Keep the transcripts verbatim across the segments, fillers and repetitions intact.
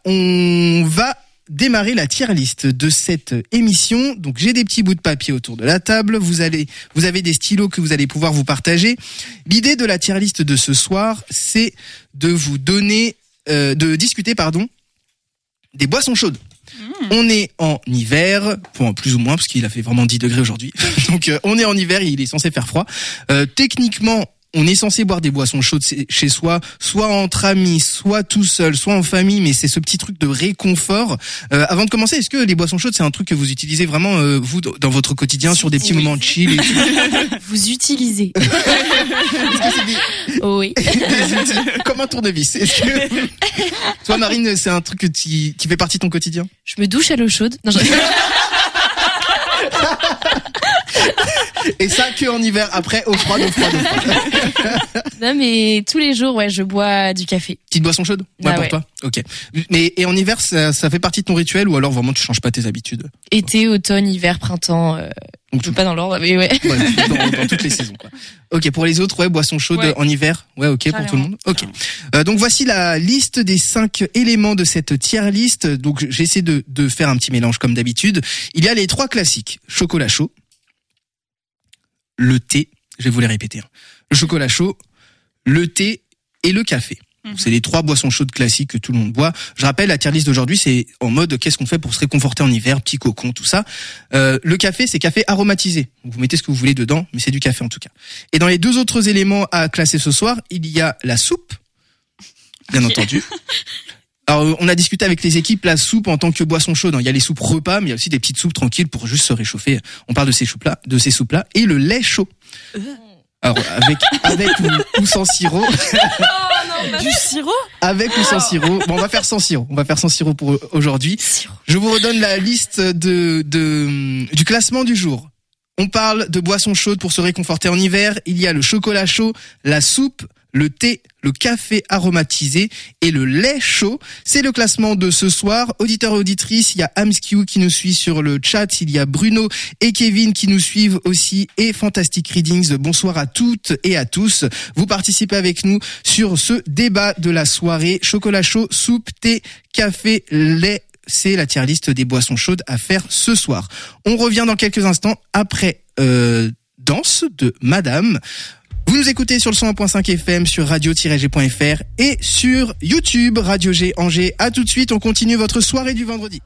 on va démarrer la tier list de cette émission. Donc j'ai des petits bouts de papier autour de la table. Vous allez, vous avez des stylos que vous allez pouvoir vous partager. L'idée de la tier list de ce soir, c'est de vous donner, euh, de discuter, pardon, des boissons chaudes. Mmh. On est en hiver, bon, plus ou moins, parce qu'il a fait vraiment dix degrés aujourd'hui. Donc euh, on est en hiver, il est censé faire froid. Euh, techniquement, on est censé boire des boissons chaudes chez soi, soit entre amis, soit tout seul, soit en famille, mais c'est ce petit truc de réconfort. Euh, avant de commencer, est-ce que les boissons chaudes, c'est un truc que vous utilisez vraiment, euh, vous, dans votre quotidien, sur des petits oui. moments de chill et tout? Vous utilisez. Est-ce que c'est des... Oui. des outils, comme un tournevis. Est-ce que... Toi, Marine, c'est un truc que tu, qui fait partie de ton quotidien? Je me douche à l'eau chaude. Non, je... Et ça que en hiver, après au froid, au froid, au froid. Non mais tous les jours, ouais, je bois du café. Petite boisson chaude, ouais, ah, pour ouais. toi. Ok. Mais et en hiver, ça, ça fait partie de ton rituel ou alors vraiment tu changes pas tes habitudes? Été, automne, hiver, printemps. Euh... Donc tout... pas dans l'ordre, mais ouais. ouais dans, dans toutes les saisons, quoi. Ok, pour les autres, ouais, boisson chaude ouais. en hiver, ouais, ok. Carrément. Pour tout le monde. Ok. Euh, donc voici la liste des cinq éléments de cette tier list. Donc j'essaie de de faire un petit mélange comme d'habitude. Il y a les trois classiques: chocolat chaud, le thé, je vais vous les répéter, hein. Le chocolat chaud, le thé et le café. Mmh. C'est les trois boissons chaudes classiques que tout le monde boit. Je rappelle, la tier list d'aujourd'hui, c'est en mode qu'est-ce qu'on fait pour se réconforter en hiver, petit cocon, tout ça. Euh, le café, c'est café aromatisé. Vous mettez ce que vous voulez dedans, mais c'est du café en tout cas. Et dans les deux autres éléments à classer ce soir, il y a la soupe, bien entendu. Alors, on a discuté avec les équipes, la soupe en tant que boisson chaude. Il y a les soupes repas, mais il y a aussi des petites soupes tranquilles pour juste se réchauffer. On parle de ces soupes-là, de ces soupes-là. Et le lait chaud. Alors, avec, avec ou, ou sans sirop. Oh non, bah... Du sirop? Avec ou sans sirop. Bon, on va faire sans sirop. On va faire sans sirop pour aujourd'hui. Je vous redonne la liste de, de, du classement du jour. On parle de boissons chaudes pour se réconforter en hiver. Il y a le chocolat chaud, la soupe, le thé, le café aromatisé et le lait chaud. C'est le classement de ce soir. Auditeurs et auditrices, il y a Amskew qui nous suit sur le chat, il y a Bruno et Kevin qui nous suivent aussi et Fantastic Readings. Bonsoir à toutes et à tous. Vous participez avec nous sur ce débat de la soirée. Chocolat chaud, soupe, thé, café, lait. C'est la tier list des boissons chaudes à faire ce soir. On revient dans quelques instants après euh, Danse de Madame. Vous nous écoutez sur le cent un point cinq F M, sur radio tiret g point f r et sur YouTube, Radio G Angers. À tout de suite, on continue votre soirée du vendredi.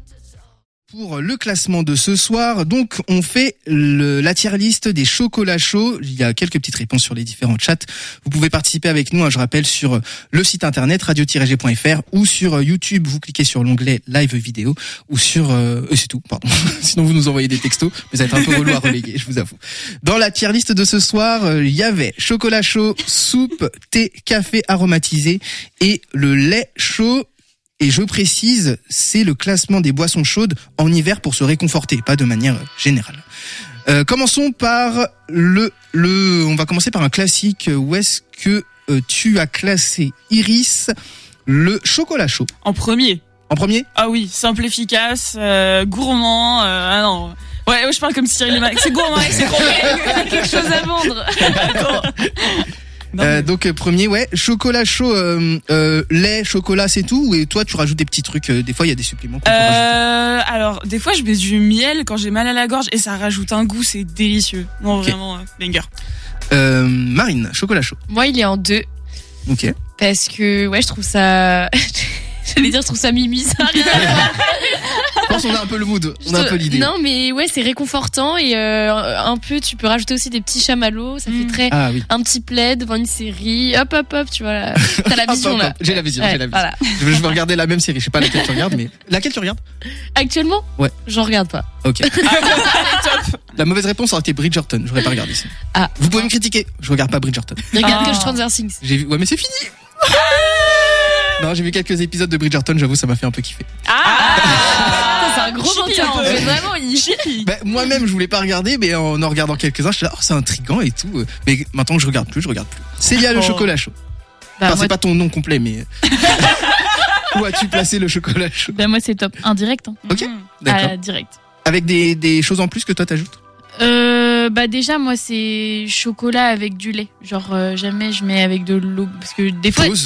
Pour le classement de ce soir, donc on fait le, la tier list des chocolats chauds. Il y a quelques petites réponses sur les différents chats. Vous pouvez participer avec nous, hein, je rappelle, sur le site internet radio tiret g point f r ou sur YouTube. Vous cliquez sur l'onglet live vidéo ou sur... Euh, c'est tout, pardon. Sinon vous nous envoyez des textos. Vous êtes un peu relou à reléguer, je vous avoue. Dans la tier list de ce soir, euh, il y avait chocolat chaud, soupe, thé, café aromatisé et le lait chaud. Et je précise, c'est le classement des boissons chaudes en hiver pour se réconforter, pas de manière générale. Euh, commençons par le, le, on va commencer par un classique. Où est-ce que euh, tu as classé, Iris, le chocolat chaud? En premier. En premier? Ah oui, simple, efficace, euh, gourmand. Euh, ah non. Ouais, ouais, je parle comme Cyril Mac. C'est gourmand, c'est gourmand. On a quelque chose à vendre. Attends. Non, euh, donc premier, ouais, chocolat chaud, euh, euh, lait, chocolat, c'est tout. Et toi, tu rajoutes des petits trucs. Euh, des fois, il y a des suppléments. Qu'on euh, peut alors, des fois, je mets du miel quand j'ai mal à la gorge et ça rajoute un goût, c'est délicieux. Non, okay. Vraiment, euh, banger. Euh, Marine, chocolat chaud. Moi, il est en deux. Ok. Parce que, ouais, je trouve ça. J'allais dire, je trouve ça mimi, ça. Je pense qu'on a un peu le mood, on a un peu l'idée. Non, mais ouais, c'est réconfortant et euh, un peu, tu peux rajouter aussi des petits chamallows, ça mmh. fait très ah, oui. un petit plaid devant une série. Hop, hop, hop, tu vois là. T'as la vision hop, hop, là. Hop. J'ai la vision, ouais, j'ai la vision. Voilà. Je veux regarder la même série. Je sais pas laquelle tu regardes, mais laquelle tu regardes actuellement? Ouais. J'en regarde pas. Ok. Top. La mauvaise réponse aurait été Bridgerton. J'aurais pas regardé ça. Ah. Vous pouvez me critiquer. Je regarde pas Bridgerton. Regarde ah. que Stranger Things. J'ai vu. Ouais, mais c'est fini. Non, j'ai vu quelques épisodes de Bridgerton, j'avoue, ça m'a fait un peu kiffer. Ah, ah c'est un gros menteur, en fait, vraiment, il bah, moi-même, je voulais pas regarder, mais en en regardant quelques-uns, je suis là, oh, c'est intriguant et tout. Mais maintenant que je regarde plus, je regarde plus. Célia, le oh. chocolat chaud. Bah, enfin, c'est pas ton nom complet, mais... Où as-tu placé le chocolat chaud? Bah, moi, c'est top un direct. Hein. Ok, d'accord. Ah, direct. Avec des, des choses en plus que toi t'ajoutes? Euh, bah déjà moi c'est chocolat avec du lait. Genre euh, jamais je mets avec de l'eau parce que des fois... Pause.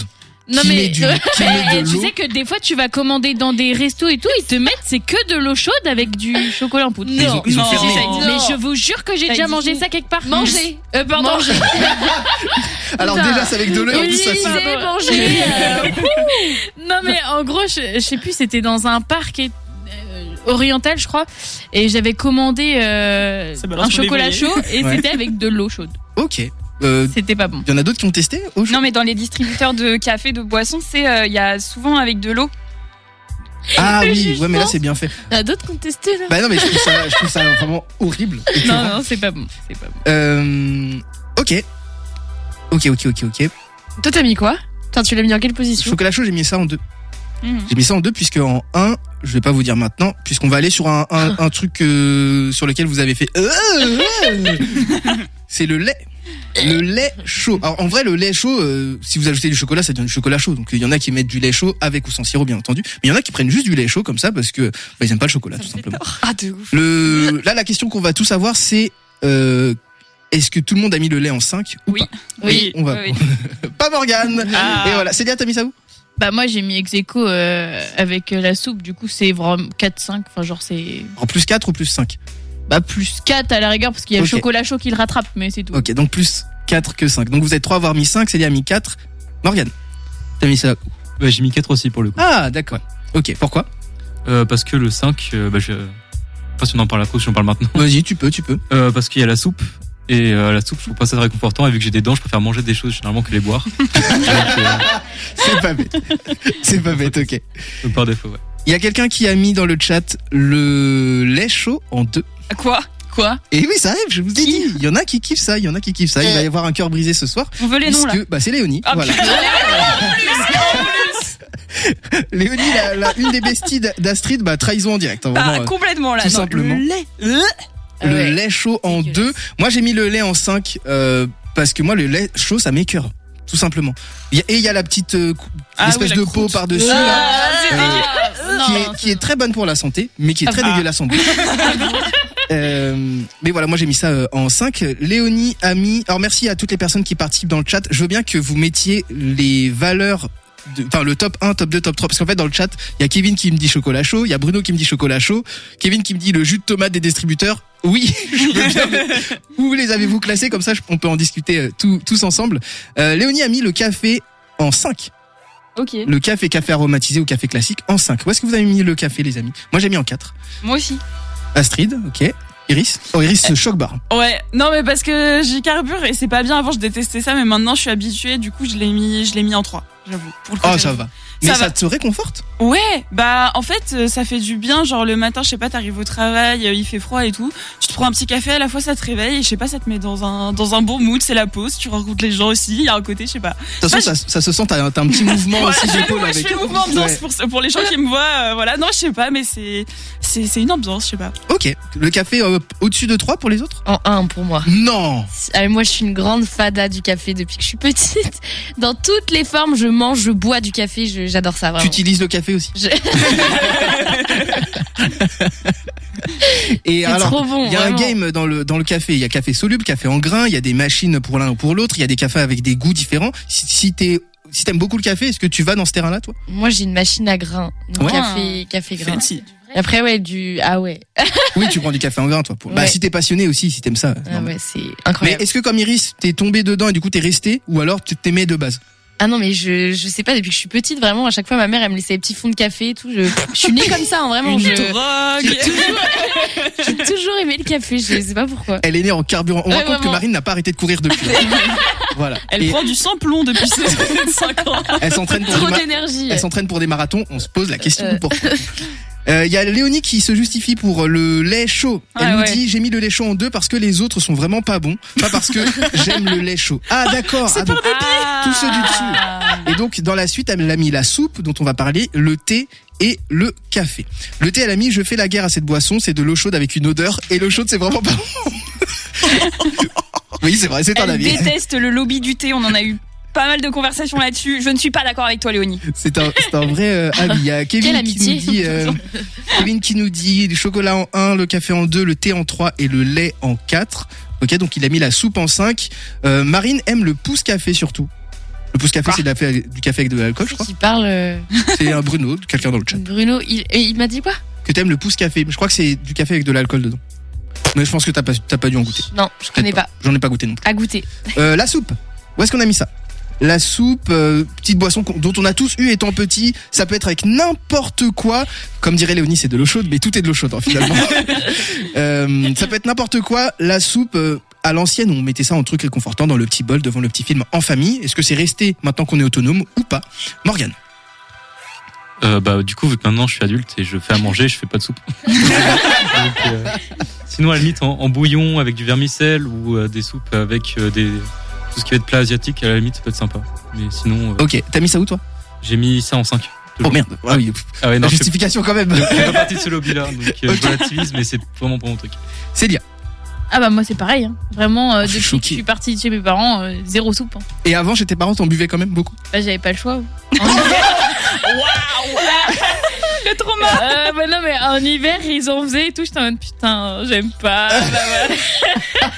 Non qui mais, met du, qui met et de tu l'eau. sais que des fois tu vas commander dans des restos et tout, ils te mettent c'est que de l'eau chaude avec du chocolat en poudre. Mais ils ont- ils ont non. fermé. Ça existe. Mais je vous jure que j'ai Ça déjà existe. mangé ça quelque part. Manger. Euh, pardon. Manger. Alors Putain. déjà c'est avec de l'eau et en plus ça Utiliser, saute. manger. euh, Non mais en gros, je, je sais plus, c'était dans un parc et- euh, oriental, je crois, et j'avais commandé euh, Ça balance un pour les chocolat voyelles. chaud et Ouais. c'était avec de l'eau chaude. Ok. Euh, C'était pas bon. Il y en a d'autres qui ont testé au chaud. Non, mais dans les distributeurs de café, de boissons, c'est euh, il y a souvent avec de l'eau. Ah Le oui, jugement. ouais mais là c'est bien fait. Il y en a d'autres qui ont testé là. Bah non mais je trouve ça, je trouve ça vraiment horrible. Non non, c'est pas bon, c'est pas bon. Euh, ok. Ok, ok, ok, ok. Toi, t'as mis quoi? Attends, tu l'as mis en quelle position? Chocolat chaud, j'ai mis ça en deux. Mmh. J'ai mis ça en deux puisque en un, je vais pas vous dire maintenant, puisqu'on va aller sur un, un, un truc euh, sur lequel vous avez fait. Euh, euh, c'est le lait. Le lait chaud. Alors en vrai, le lait chaud, euh, si vous ajoutez du chocolat, ça devient du chocolat chaud. Donc il y en a qui mettent du lait chaud avec ou sans sirop, bien entendu. Mais il y en a qui prennent juste du lait chaud comme ça parce que bah, ils aiment pas le chocolat, tout simplement. Ah, de ouf. Le, là, la question qu'on va tous avoir, c'est euh, est-ce que tout le monde a mis le lait en cinq ou Oui. pas Oui. On va. Oui, Pas Morgane. Ah. Et voilà. Célia, t'as mis ça où? Bah moi j'ai mis ex aequo euh, avec euh, la soupe, du coup c'est vraiment quatre cinq, enfin genre c'est En plus quatre ou plus cinq? bah plus quatre à la rigueur parce qu'il y a Ok. le chocolat chaud qui le rattrape, mais c'est tout. Ok, donc plus quatre que cinq. Donc vous êtes trois à avoir mis cinq, Célia a mis quatre. Morgane, t'as mis ça? Ouais, j'ai mis quatre aussi pour le coup. Ah, d'accord. Ok, pourquoi? Euh, parce que le cinq, euh, bah, je... je sais pas si on en parle après ou si on parle maintenant. Vas-y, tu peux, tu peux. Euh, parce qu'il y a la soupe. Et euh, la soupe, je trouve pas ça très réconfortant. Et vu que j'ai des dents, je préfère manger des choses généralement que les boire. donc, euh, C'est pas bête. C'est pas bête, ok. donc par défaut, ouais. Il y a quelqu'un qui a mis dans le chat le lait chaud en deux. Quoi? Quoi? Et oui, ça arrive, je vous ai Qui dit. Il y en a qui kiffent ça, il y en a qui kiffent ça. Il va y avoir un cœur brisé ce soir. On veut les noms là. Puisque, bah, c'est Léonie. Ah, voilà. putain. Léonie, la, la- une des besties d'Astrid, bah, trahison en direct. Hein, Ah, vraiment, euh, complètement là. tout Non, simplement. Le lait. Euh. le Ouais. lait chaud en Dégueulasse. deux. Moi, j'ai mis le lait en cinq euh, parce que moi, le lait chaud, ça m'écœure. Tout simplement. Il y a- Et il y a la petite euh, cou- Ah espèce oui, la de peau croûte. par-dessus, là, Ah, c'est Euh, dégueulasse. qui, est, qui est très bonne pour la santé, mais qui est très Ah. dégueulasse en bouche. Euh, mais voilà, moi j'ai mis ça euh, en cinq. Léonie a mis... Alors merci à toutes les personnes qui participent dans le chat. Je veux bien que vous mettiez les valeurs... de- Enfin, le top un, top deux, top trois. Parce qu'en fait, dans le chat, il y a Kevin qui me dit chocolat chaud. Il y a Bruno qui me dit chocolat chaud. Kevin qui me dit le jus de tomate des distributeurs. Oui, je veux bien. mais Où les avez-vous classés? Comme ça, je- on peut en discuter euh, tout- tous ensemble. Euh, Léonie a mis le café en cinq. Ok. Le café, café aromatisé ou café classique en cinq. Où est-ce que vous avez mis le café, les amis? Moi, j'ai mis en quatre. Moi aussi. Astrid, ok. Iris? Oh, Iris, ce choc bar. Ouais, non mais parce que j'y carbure et c'est pas bien. Avant je détestais ça, mais maintenant je suis habituée. Du coup je l'ai mis, je l'ai mis en trois. J'avoue. Pour le Oh, côté- ça va. Mais Ça ça, va. te réconforte? Ouais, bah en fait euh, ça fait du bien. Genre le matin, je sais pas, t'arrives au travail, euh, il fait froid et tout. Tu te prends un petit café, à la fois ça te réveille. Et je sais pas, ça te met dans un dans un bon mood. C'est la pause. Tu rencontres les gens aussi. Il y a un côté, je sais pas. De toute façon, ça, ça se sent, t'as un, t'as un petit mouvement Voilà, aussi je fais, d'épaule moi, je avec. fais le mouvement ambiance Ouais. pour pour les gens qui me voient. euh, voilà, non, je sais pas, mais c'est c'est c'est une ambiance, je sais pas. Ok. Le café euh, au-dessus de trois pour les autres? En un pour moi. Non! Ah, moi, je suis une grande fada du café depuis que je suis petite. Dans toutes les formes, je mange, je bois du café. je- J'adore ça, Tu vraiment. utilises le café aussi. Je- Et C'est alors, trop bon. il y a un vraiment. game dans le, dans le café. Il y a café soluble, café en grains. Il y a des machines pour l'un ou pour l'autre. Il y a des cafés avec des goûts différents. Si, si t'es, si t'aimes beaucoup le café, est-ce que tu vas dans ce terrain-là, toi? Moi, j'ai une machine à grains. Donc, Ouais. Café, café grain. Fancy. Et après, ouais, du. Ah ouais. Oui, tu prends du café en grains, toi. Pour... Bah, Ouais. si t'es passionné aussi, si t'aimes ça. c'est Ah normal. ouais, c'est Mais incroyable. est-ce que comme Iris, t'es tombé dedans et du coup t'es resté, ou alors tu t'aimais de base? Ah non, mais je, je sais pas, depuis que je suis petite, vraiment, à chaque fois, ma mère, elle me laissait des petits fonds de café et tout. Je, je suis née comme ça, hein, vraiment. Une Je, drogue. j'ai toujours aimé le café, je sais pas pourquoi. Elle est née en carburant. On Ouais, raconte que vraiment. Marine n'a pas arrêté de courir depuis. Voilà. Elle Et prend du sans-plomb depuis ses cinq ans. elle s'entraîne pour, Trop des ma- d'énergie. elle s'entraîne pour des marathons. On se pose la question Euh. pourquoi. Euh, Il y a Léonie qui se justifie pour le lait chaud. Elle Ah nous ouais. dit j'ai mis le lait chaud en deux parce que les autres sont vraiment pas bons, pas parce que j'aime le lait chaud. Ah d'accord. Ah, donc, tous ceux du dessus. Et donc dans la suite, elle a mis la soupe dont on va parler, le thé et le café. Le thé, elle a mis je fais la guerre à cette boisson, c'est de l'eau chaude avec une odeur et l'eau chaude c'est vraiment pas bon. Oui c'est vrai, c'est un Elle avis. déteste le lobby du thé. On en a eu pas mal de conversations là-dessus. Je ne suis pas d'accord avec toi, Léonie. C'est un, c'est un vrai euh, avis. Il y a Kevin Quelle qui amitié. nous dit, euh, Kevin qui nous dit le chocolat en un, le café en deux, le thé en trois et le lait en quatre. Ok, donc il a mis la soupe en cinq. Euh, Marine aime le pouce café surtout. Le pouce café, c'est de la fait- du café avec de l'alcool, je crois. Qui parle euh, C'est un Bruno, quelqu'un dans le chat. Bruno, il, et il m'a dit quoi? Que t'aimes le pouce café. Je crois que c'est du café avec de l'alcool dedans. Mais je pense que t'as pas, t'as pas dû en goûter. Non, je connais Peut-être pas. J'en ai pas goûté non plus. À goûter. Euh, la soupe. Où est-ce qu'on a mis ça? La soupe, euh, petite boisson qu'on- dont on a tous eu étant petit. Ça peut être avec n'importe quoi. Comme dirait Léonie, c'est de l'eau chaude, mais tout est de l'eau chaude hein, finalement. euh, ça peut être n'importe quoi. La soupe, euh, à l'ancienne, on mettait ça en truc réconfortant dans le petit bol devant le petit film en famille. Est-ce que c'est resté maintenant qu'on est autonome ou pas? Morgane. Euh, bah, du coup, vu que maintenant je suis adulte et je fais à manger, je fais pas de soupe. Donc, euh, sinon, à la limite, en, en bouillon avec du vermicelle ou euh, des soupes avec euh, des tout ce qui va être plat asiatique, à la limite, ça peut être sympa. Mais sinon, euh, Ok, t'as mis ça où toi? j'ai mis ça en cinq. Oh merde. Ah oui. Ah ouais, La non, je fais justification quand même. je fais pas partie de ce lobby-là, donc euh, Ok. je relativise, mais c'est vraiment pas mon truc. Célia. Ah bah moi c'est pareil, hein. Vraiment euh, je suis depuis que choqué. je suis partie de chez mes parents, euh, zéro soupe. Hein. Et avant, chez tes parents, t'en buvais quand même beaucoup? Bah j'avais pas le choix. Le trauma. Euh, bah non mais en hiver ils en faisaient et tout, j'étais en mode putain j'aime pas. Bah, voilà.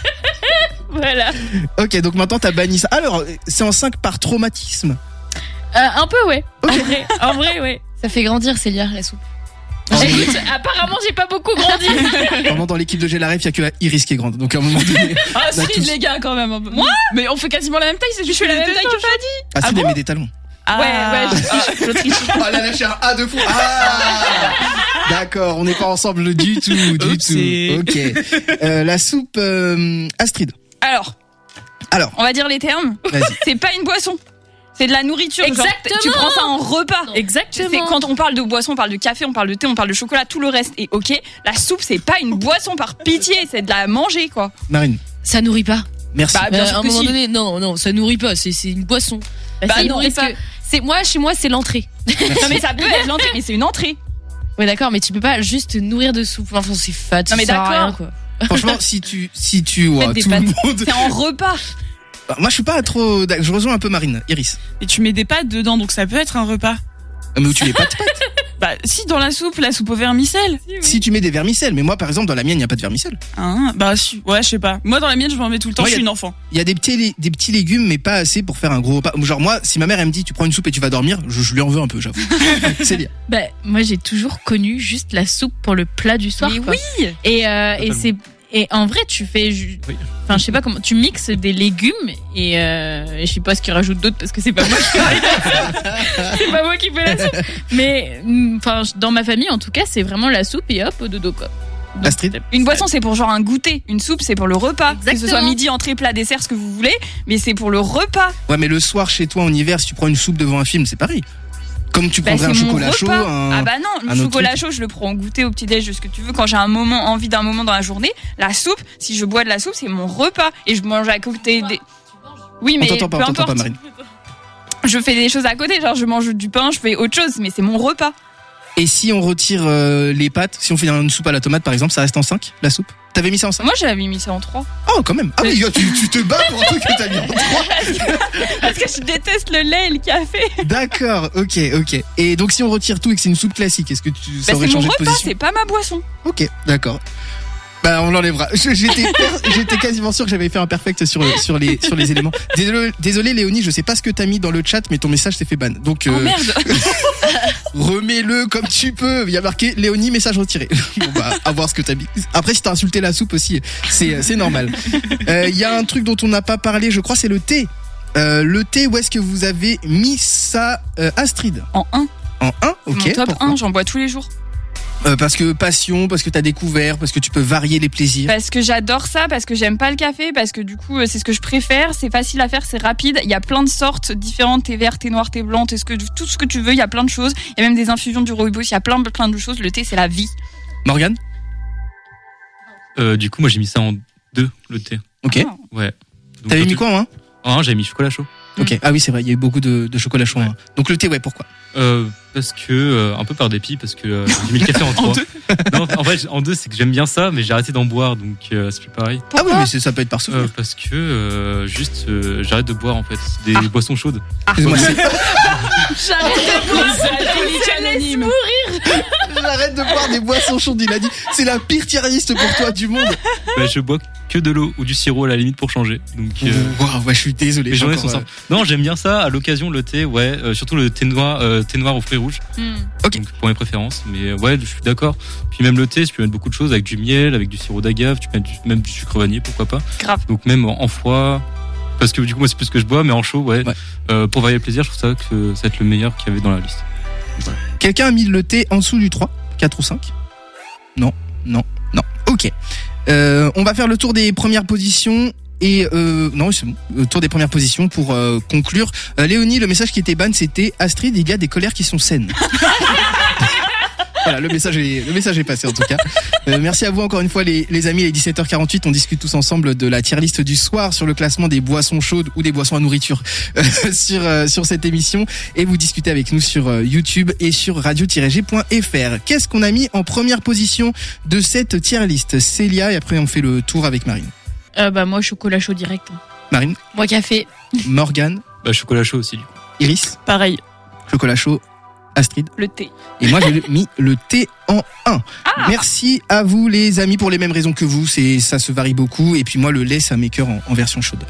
Voilà. Ok, donc maintenant t'as banni ça. Alors, c'est en cinq par traumatisme. Euh, un peu ouais. Ok. En vrai, en vrai ouais. Ça fait grandir Célia, la soupe. Écoute, apparemment j'ai pas beaucoup grandi. Vraiment, dans l'équipe de Gélaref, il y a que Iris qui est grande. Donc à un moment donné. Ah, Bah, si, tous- les gars, quand même. Moi Mais on fait quasiment la même taille, c'est juste fais que la les même taille tailles que Fadi. Ah, Ah si, bon elle met des talons. Ah, Ouais, ouais, je triche, je triche. Oh, elle a lâché un A de fou. Ah d'accord, on n'est pas ensemble du tout, du Oupsie. tout. Ok. Euh, la soupe euh, Astrid. Alors, Alors, on va dire les termes. vas-y. C'est pas une boisson. C'est de la nourriture. Genre, Exactement. tu prends ça en repas. C'est Exactement. quand on parle de boisson, on parle de café, on parle de thé, on parle de chocolat, tout le reste est ok. La soupe, c'est pas une boisson par pitié, c'est de la manger, quoi. Marine. Ça nourrit pas. Merci. Bah, bien Euh, sûr à un que moment si. donné, non, non, ça nourrit pas. C'est, c'est une boisson. Bah, ça non, nourrit parce pas. C'est moi, chez moi, c'est l'entrée. Non, mais ça peut être l'entrée, mais c'est une entrée. Ouais, d'accord, mais tu peux pas juste te nourrir de soupe. Enfin, c'est fat. Non, mais ça sert à d'accord. rien, quoi. Franchement, si tu, si tu, ouais, Faites des tout le pâtes. monde. C'est en repas. Bah, moi, je suis pas trop. Je rejoins un peu Marine. Iris. Et tu mets des pâtes dedans, donc ça peut être un repas. Ah, mais où tu mets pas de pâtes? Bah, si, dans la soupe, la soupe au vermicelle. Si tu mets des vermicelles. Mais moi, par exemple, dans la mienne, il n'y a pas de vermicelle. Hein, bah, si. Ouais, je sais pas. Moi, dans la mienne, je m'en mets tout le temps, Moi, je y a- suis une enfant. Il y a des petits, lé- des petits légumes, mais pas assez pour faire un gros repas. Genre, moi, si ma mère, elle me dit, tu prends une soupe et tu vas dormir, je, je lui en veux un peu, j'avoue. Célia. Bah, moi j'ai toujours connu juste la soupe pour le plat du soir. Mais quoi. oui. Et, euh, et Totalement. c'est et en vrai tu fais ju- Oui. enfin je sais pas comment tu mixes des légumes et, euh, et je sais pas ce qu'ils rajoutent d'autres parce que c'est pas moi qui fais la c'est pas moi qui fais la soupe. Mais mm, enfin dans ma famille en tout cas c'est vraiment la soupe et hop au dodo quoi. Donc, Astrid. Une boisson, c'est pour genre un goûter. Une soupe, c'est pour le repas. Que ce Exactement. soit midi, entrée, plat, dessert, ce que vous voulez. Mais c'est pour le repas. Ouais, mais le soir, chez toi, en hiver, si tu prends une soupe devant un film, c'est pareil. Comme tu Bah, prendrais c'est un mon chocolat repas. chaud, un. Ah bah non, un le autre chocolat truc. chaud, je le prends en goûter, au petit-déj, ce que tu veux. Quand j'ai un moment, envie d'un moment dans la journée, la soupe, si je bois de la soupe, c'est mon repas. Et je mange à côté des... Oui, On mais t'entend pas, peu on t'entend pas, importe. Marine. Je fais des choses à côté, genre je mange du pain, je fais autre chose, mais c'est mon repas. Et si on retire euh, les pâtes, si on fait une soupe à la tomate, par exemple, ça reste en cinq, la soupe? T'avais mis ça en cinq? Moi, j'avais mis ça en trois. Oh, quand même. Ah oui, tu, tu te bats pour un truc que t'as mis en trois. Parce que je déteste le lait et le café. D'accord, ok, ok. Et donc, si on retire tout et que c'est une soupe classique, est-ce que tu, ça Bah, aurait c'est mon changé de repas, position? c'est pas ma boisson. Ok, d'accord. Bah, on l'enlèvera. Je- J'étais, per- j'étais quasiment sûr que j'avais fait un perfect sur, le- sur les, sur les éléments. Désolé, désolé, Léonie, je sais pas ce que t'as mis dans le chat, mais ton message s'est fait ban. Donc, Oh euh, merde. remets-le comme tu peux. Il y a marqué Léonie, message retiré. Bon, bah, à voir ce que t'as mis. Après, si t'as insulté la soupe aussi, c'est, c'est normal. Euh, Il y a un truc dont on n'a pas parlé, je crois, c'est le thé. Euh, le thé, où est-ce que vous avez mis ça, euh, Astrid? En un. En un, ok. Mon top pourquoi un, j'en bois tous les jours. Euh, parce que passion, parce que t'as découvert, parce que tu peux varier les plaisirs. Parce que j'adore ça, parce que j'aime pas le café, parce que du coup euh, c'est ce que je préfère, c'est facile à faire, c'est rapide, il y a plein de sortes différentes, thé vert, thé noir, thé blanc, thé ce que, tout ce que tu veux, il y a plein de choses, il y a même des infusions du rooibos, il y a plein plein de choses, le thé c'est la vie. Morgane? Euh, du coup, moi j'ai mis ça en deux, le thé. Ok. Ah. Ouais. Donc, T'avais quand mis tu- quoi, hein? En un, j'avais mis chocolat chaud. Ok. Ah oui, c'est vrai, il y a eu beaucoup de, de chocolat chaud. hein. Donc le thé, ouais, pourquoi? Euh, parce que, euh, un peu par dépit, parce que euh, j'ai mis le café en trois. Non, en fait, en deux, c'est que j'aime bien ça, mais j'ai arrêté d'en boire, donc euh, c'est plus pareil. Ah oui, mais c'est- ça peut être par souvenir. Euh, parce que euh, juste, euh, j'arrête de boire en fait des Ah. boissons chaudes. Excuse-moi, c'est- J'arrête de boire, c'est alcoolique anonyme. j'arrête de boire des boissons chaudes. Il a dit, c'est la pire tier list pour toi du monde. Bah, je bois que de l'eau ou du sirop à la limite pour changer. Donc, euh, Waouh, ouais, je suis désolé. les journées encore, sont euh, simples. Non, j'aime bien ça. À l'occasion, le thé, ouais, euh, surtout le thé noir, euh, thé noir aux fruits rouges. Hmm. Ok. Donc, pour mes préférences. Mais euh, ouais, je suis d'accord. Puis même le thé, tu peux mettre beaucoup de choses avec du miel, avec du sirop d'agave, tu peux mettre du- même du sucre vanillé, pourquoi pas. Grave. Donc même en, en froid, parce que du coup moi c'est plus ce que je bois, mais en chaud, ouais. Ouais. Euh, pour varier le plaisir, je trouve ça que ça va être le meilleur qu'il y avait dans la liste. Quelqu'un a mis le thé en dessous du trois, quatre ou cinq? Non, non, non. Ok. Euh, on va faire le tour des premières positions. Et euh, non, c'est bon. Le tour des premières positions pour euh, conclure. Euh, Léonie, le message qui était ban, c'était Astrid, il y a des colères qui sont saines. Voilà, le message est le message est passé en tout cas. Euh, merci à vous encore une fois les les amis. Il est dix-sept heures quarante-huit, on discute tous ensemble de la tier list du soir sur le classement des boissons chaudes ou des boissons à nourriture euh, sur euh, sur cette émission, et vous discutez avec nous sur euh, YouTube et sur radio tiret g point f r. Qu'est-ce qu'on a mis en première position de cette tier list? Célia, et après on fait le tour avec Marine. Euh, bah moi chocolat chaud direct. Marine, Moi, café. Morgane, Bah chocolat chaud aussi du coup. Iris, Pareil, chocolat chaud, Astrid. le thé. Et moi, j'ai mis le thé en un. Merci à vous, les amis, pour les mêmes raisons que vous. C'est, ça se varie beaucoup. Et puis moi, le lait, ça m'écœure en, en version chaude.